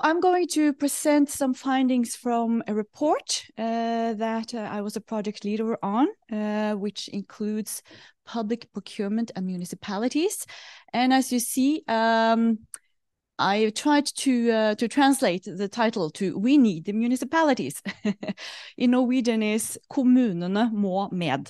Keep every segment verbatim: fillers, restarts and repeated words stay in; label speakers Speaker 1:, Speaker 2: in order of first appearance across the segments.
Speaker 1: I'm going to present some findings from a report uh, that uh, I was a project leader on, uh, which includes public procurement and municipalities. And as you see, um, I tried to uh, to translate the title to "We need the municipalities." In Norwegian is "Kommunene må med."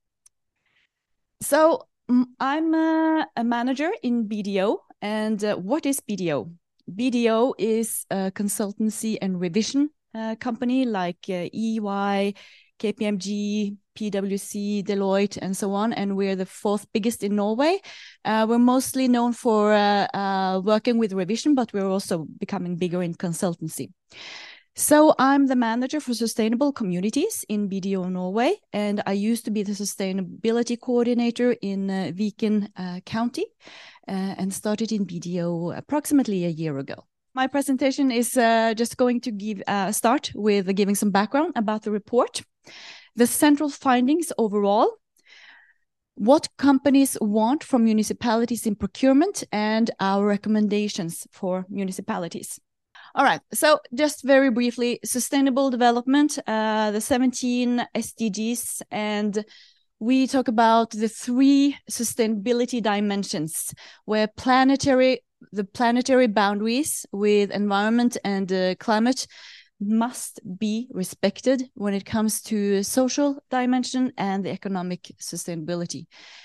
Speaker 1: So I'm a, a manager in B D O, and uh, what is B D O? B D O is a consultancy and revision uh, company like uh, E Y, K P M G, P W C, Deloitte, and so on. And we're the fourth biggest in Norway. Uh, we're mostly known for uh, uh, working with revision, but we're also becoming bigger in consultancy. So I'm the manager for sustainable communities in B D O Norway, and I used to be the sustainability coordinator in uh, Viken uh, County uh, and started in B D O approximately a year ago. My presentation is uh, just going to give a uh, start with giving some background about the report, the central findings overall, what companies want from municipalities in procurement, and our recommendations for municipalities. All right, so just very briefly, sustainable development, uh, the seventeen S D Gs, and we talk about the three sustainability dimensions, where planetary, the planetary boundaries with environment and uh, climate must be respected when it comes to social dimension and the economic sustainability.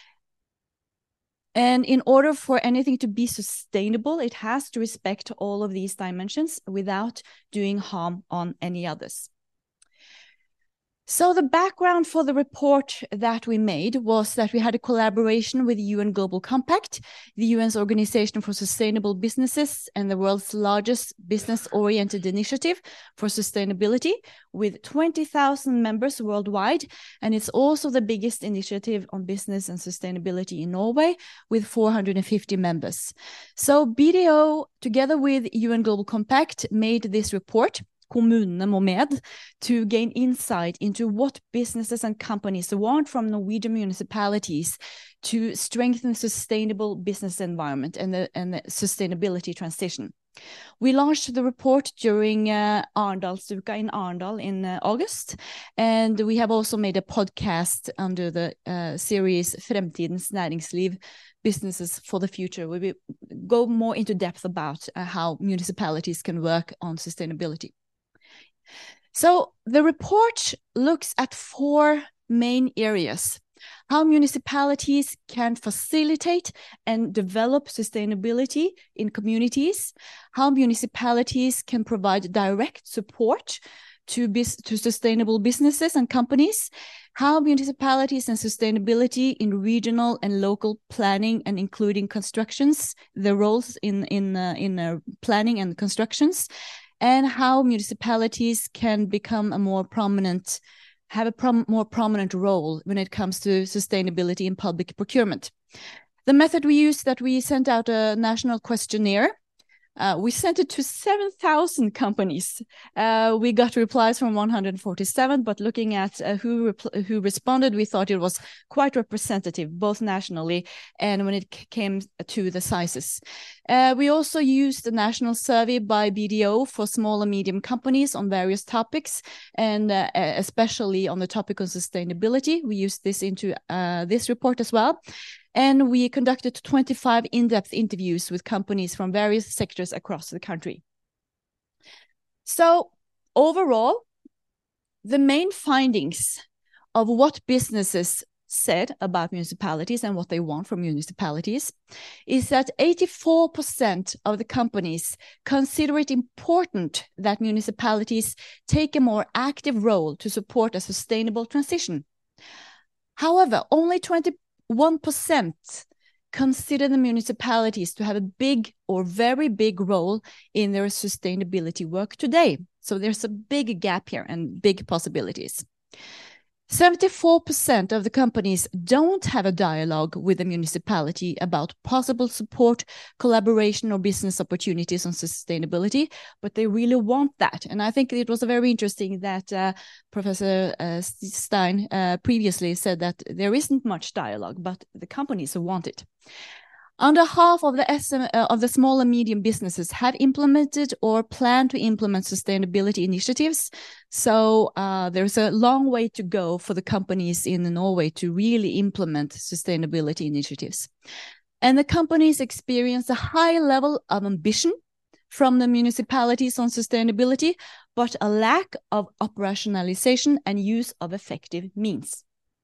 Speaker 1: And in order for anything to be sustainable, it has to respect all of these dimensions without doing harm on any others. So the background for the report that we made was that we had a collaboration with the U N Global Compact, the U N's Organization for Sustainable Businesses, and the world's largest business-oriented initiative for sustainability, with twenty thousand members worldwide. And it's also the biggest initiative on business and sustainability in Norway, with four hundred fifty members. So B D O, together with U N Global Compact, made this report, Kommunene må med, to gain insight into what businesses and companies want from Norwegian municipalities to strengthen sustainable business environment and the, and the sustainability transition. We launched the report during uh, Arendalsuka in Arendal in uh, August, and we have also made a podcast under the uh, series Fremtidens Næringsliv, Businesses for the Future, where we go more into depth about uh, how municipalities can work on sustainability. So the report looks at four main areas: how municipalities can facilitate and develop sustainability in communities, how municipalities can provide direct support to, bis- to sustainable businesses and companies, how municipalities and sustainability in regional and local planning and including constructions, the roles in, in, uh, in uh, planning and constructions, and how municipalities can become a more prominent, have a prom more prominent role when it comes to sustainability in public procurement. The method we used, that we sent out a national questionnaire. Uh, we sent it to seven thousand companies. Uh, we got replies from one hundred forty-seven, but looking at uh, who who responded, we thought it was quite representative, both nationally and when it came to the sizes. Uh, we also used a national survey by B D O for small and medium companies on various topics, and uh, especially on the topic of sustainability. We used this into uh, this report as well. And we conducted twenty-five in-depth interviews with companies from various sectors across the country. So overall, the main findings of what businesses said about municipalities and what they want from municipalities is that eighty-four percent of the companies consider it important that municipalities take a more active role to support a sustainable transition. However, only twenty-one percent consider the municipalities to have a big or very big role in their sustainability work today. So there's a big gap here and big possibilities. seventy-four percent of the companies don't have a dialogue with the municipality about possible support, collaboration, or business opportunities on sustainability, but they really want that. And I think it was very interesting that uh, Professor uh, Stein uh, previously said that there isn't much dialogue, but the companies want it. Under half of the S M, uh, of the small and medium businesses have implemented or plan to implement sustainability initiatives. So uh, there's a long way to go for the companies in Norway to really implement sustainability initiatives. And the companies experience a high level of ambition from the municipalities on sustainability, but a lack of operationalization and use of effective means.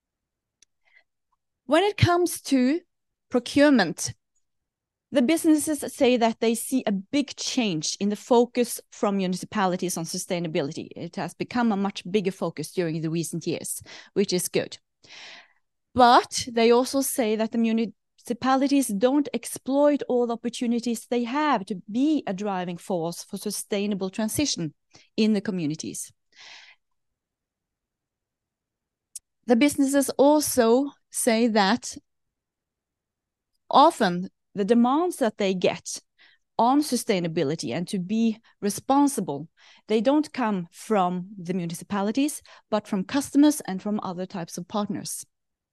Speaker 1: When it comes to procurement, the businesses say that they see a big change in the focus from municipalities on sustainability. It has become a much bigger focus during the recent years, which is good. But they also say that the municipalities don't exploit all the opportunities they have to be a driving force for sustainable transition in the communities. The businesses also say that often the demands that they get on sustainability and to be responsible, they don't come from the municipalities, but from customers and from other types of partners.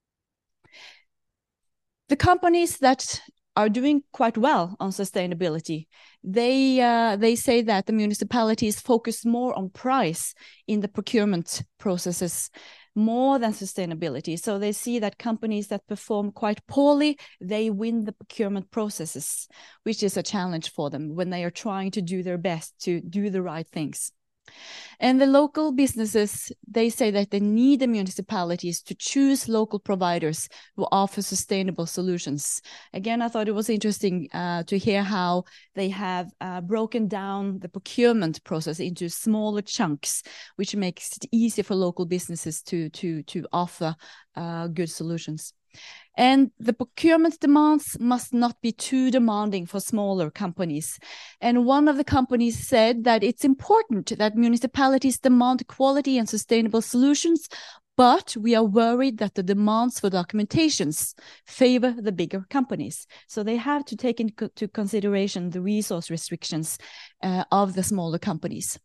Speaker 1: The companies that are doing quite well on sustainability, they uh, they say that the municipalities focus more on price in the procurement processes more than sustainability. So they see that companies that perform quite poorly, they win the procurement processes, which is a challenge for them when they are trying to do their best to do the right things. And the local businesses, they say that they need the municipalities to choose local providers who offer sustainable solutions. Again, I thought it was interesting uh, to hear how they have uh, broken down the procurement process into smaller chunks, which makes it easier for local businesses to, to, to offer uh, good solutions. And the procurement demands must not be too demanding for smaller companies. And one of the companies said that it's important that municipalities demand quality and sustainable solutions, but we are worried that the demands for documentations favor the bigger companies. So they have to take into consideration the resource restrictions uh, of the smaller companies.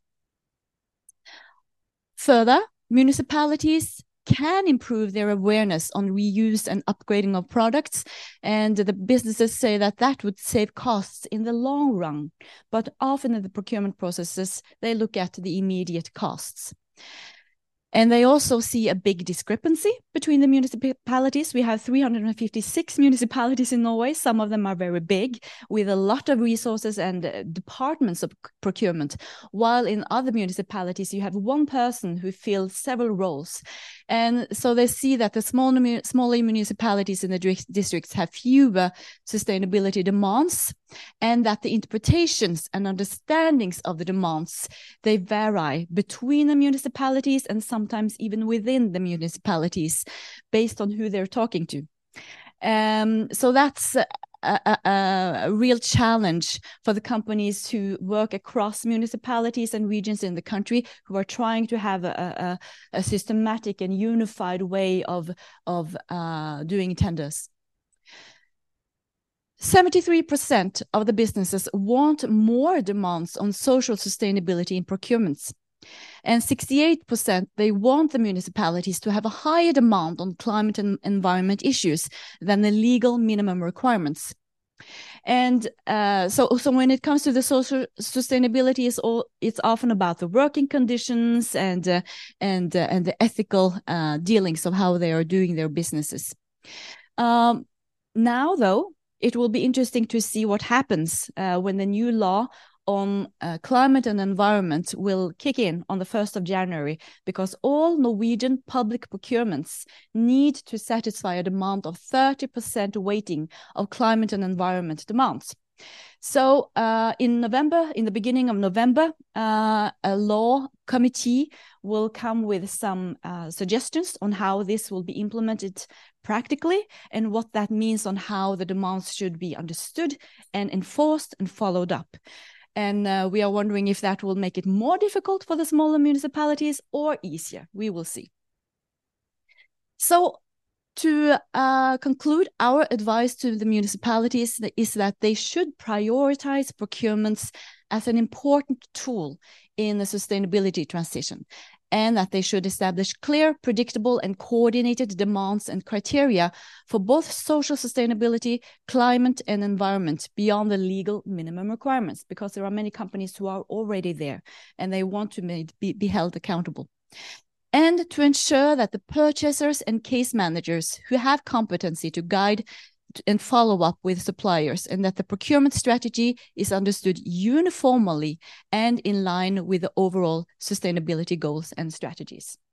Speaker 1: Further, municipalities can improve their awareness on reuse and upgrading of products. And the businesses say that that would save costs in the long run. But often in the procurement processes, they look at the immediate costs. And they also see a big discrepancy between the municipalities. We have three hundred fifty-six municipalities in Norway. Some of them are very big, with a lot of resources and uh, departments of procurement, while in other municipalities, you have one person who fills several roles. And so they see that the small, smaller municipalities in the districts have fewer sustainability demands, and that the interpretations and understandings of the demands, they vary between the municipalities and sometimes even within the municipalities based on who they're talking to. Um, so that's a, a, a real challenge for the companies who work across municipalities and regions in the country, who are trying to have a, a, a systematic and unified way of, of uh, doing tenders. seventy-three percent of the businesses want more demands on social sustainability in procurements. And sixty-eight percent, they want the municipalities to have a higher demand on climate and environment issues than the legal minimum requirements. And uh, so, so when it comes to the social sustainability, it's, all, it's often about the working conditions and, uh, and, uh, and the ethical uh, dealings of how they are doing their businesses. Um, now, though, it will be interesting to see what happens uh, when the new law on uh, climate and environment will kick in on the first of January, because all Norwegian public procurements need to satisfy a demand of thirty percent weighting of climate and environment demands. So uh, in November, in the beginning of November, uh, a law committee will come with some uh, suggestions on how this will be implemented practically and what that means on how the demands should be understood and enforced and followed up. And uh, we are wondering if that will make it more difficult for the smaller municipalities or easier. We will see. So to uh, conclude, our advice to the municipalities is that they should prioritize procurements as an important tool in the sustainability transition. and that they should establish clear, predictable, and coordinated demands and criteria for both social sustainability, climate, and environment beyond the legal minimum requirements, because there are many companies who are already there and they want to made, be, be held accountable. And to ensure that the purchasers and case managers who have competency to guide and follow up with suppliers, and that the procurement strategy is understood uniformly and in line with the overall sustainability goals and strategies.